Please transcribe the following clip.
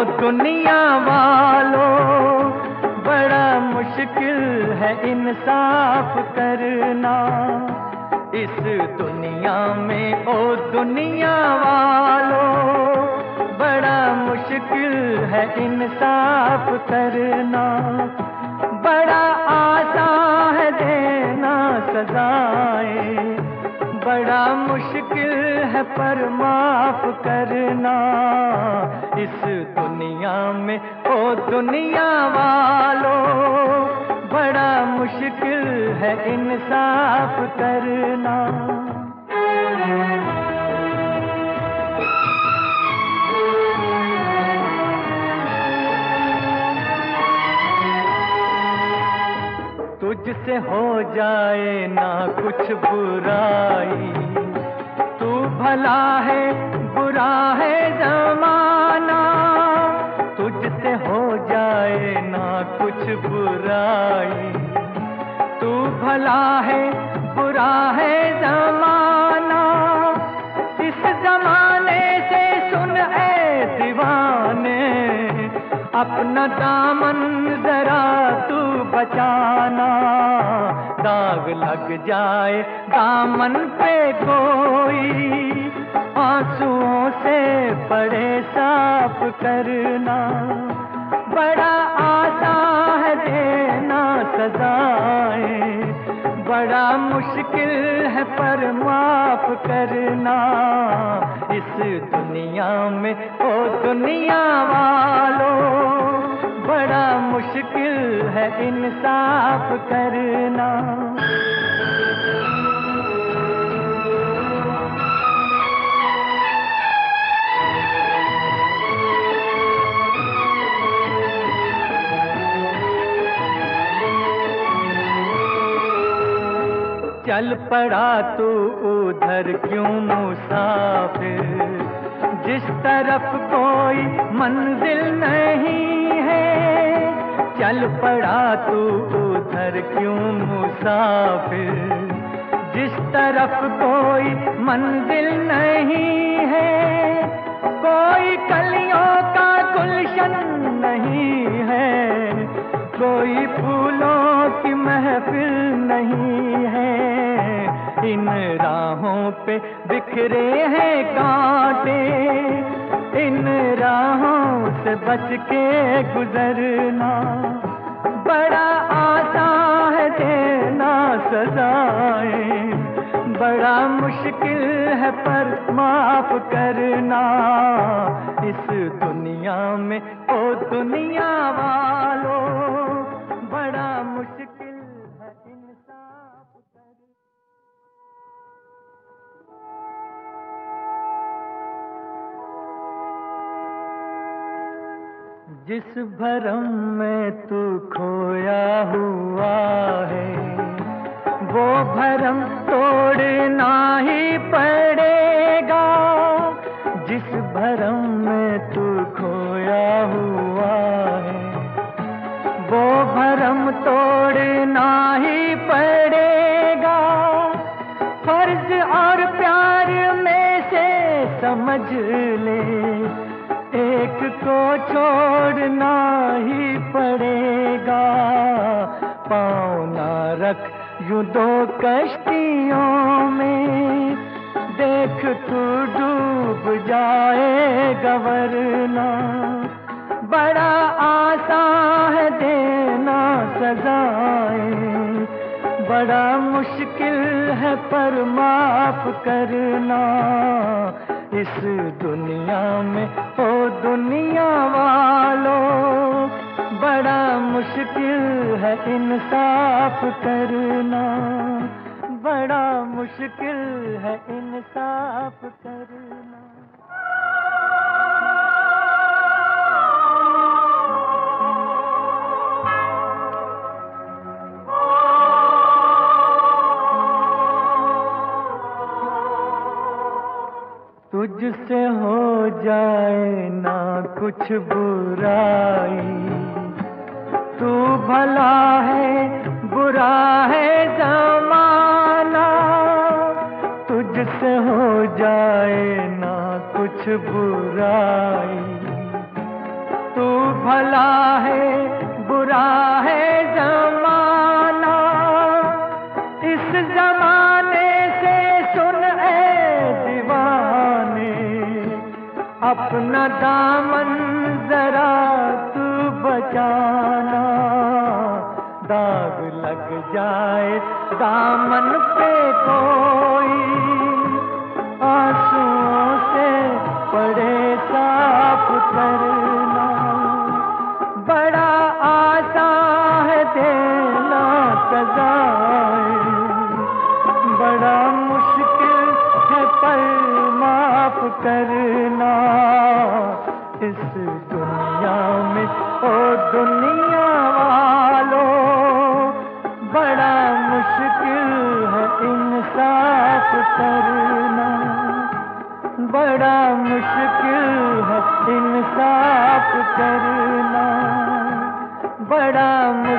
दुनिया वालों, बड़ा मुश्किल है इंसाफ करना इस दुनिया में। ओ दुनिया वालों, बड़ा मुश्किल है इंसाफ करना। बड़ा आसान है देना सजाएं, बड़ा मुश्किल है पर माफ करना इस दुनिया में। ओ दुनिया वालों, बड़ा मुश्किल है इंसाफ करना। तुझसे हो जाए ना कुछ बुराई, तू भला है बुरा है ज़माना। तुझसे हो जाए ना कुछ बुराई, तू भला है बुरा है ज़माना। इस ज़माने से सुन ए दीवाने, अपना दामन जरा तू बचाना। दाग लग जाए दामन पे कोई, आंसुओं से पड़े साफ करना। बड़ा आसान है देना सजाएं, बड़ा मुश्किल है पर माफ करना इस दुनिया में। ओ दुनिया वालों, बड़ा मुश्किल है इंसाफ करना। चल पड़ा तू उधर क्यों मुसाफिर, जिस तरफ कोई मंजिल नहीं है। चल पड़ा तू उधर क्यों मुसाफिर, जिस तरफ कोई मंजिल नहीं है। कोई कलियों का गुलशन नहीं है, कोई फूलों की महफिल नहीं है। इन राहों पे बिखरे हैं कांटे, इन राहों से बच के गुजरना। बड़ा आसान है देना सजाएं, बड़ा मुश्किल है पर माफ करना इस दुनिया में। ओ दुनिया वालों, बड़ा मुश्किल है इंसाफ करना। जिस भरम में तू खोया हुआ है, वो भरम तोड़ना ही पड़ेगा। जिस भरम में तू खोया हुआ है, वो भरम तोड़ना ही पड़ेगा। फर्ज और प्यार में से समझ ले, एक को छोड़ना ही पड़ेगा। पाँव ना रख यूं दो कश्तियों में, देख तू डूब जाएगा वरना। बड़ा आसान है देना सजाएं, बड़ा मुश्किल है पर माफ करना इस दुनिया में। ओ दुनिया वालों, बड़ा मुश्किल है इंसाफ करना, बड़ा मुश्किल है इंसाफ करना। तुझसे हो जाए ना कुछ बुराई, तू भला है बुरा है ज़माना। तुझसे हो जाए ना कुछ बुराई, भला है बुरा है जमाना, इस जमाने से सुन ए दीवाने, अपना दामन जरा तू बचाना, दाग लग जाए दामन पे कोई, आंसुओं से पड़े साफ करना, बड़ा आसान है देना सजाए, बड़ा मुश्किल है पर माफ करना, इस दुनिया में ओ दुनिया वालों, बड़ा मुश्किल है इंसाफ करना, बड़ा मुश्किल है इंसाफ करना, बड़ा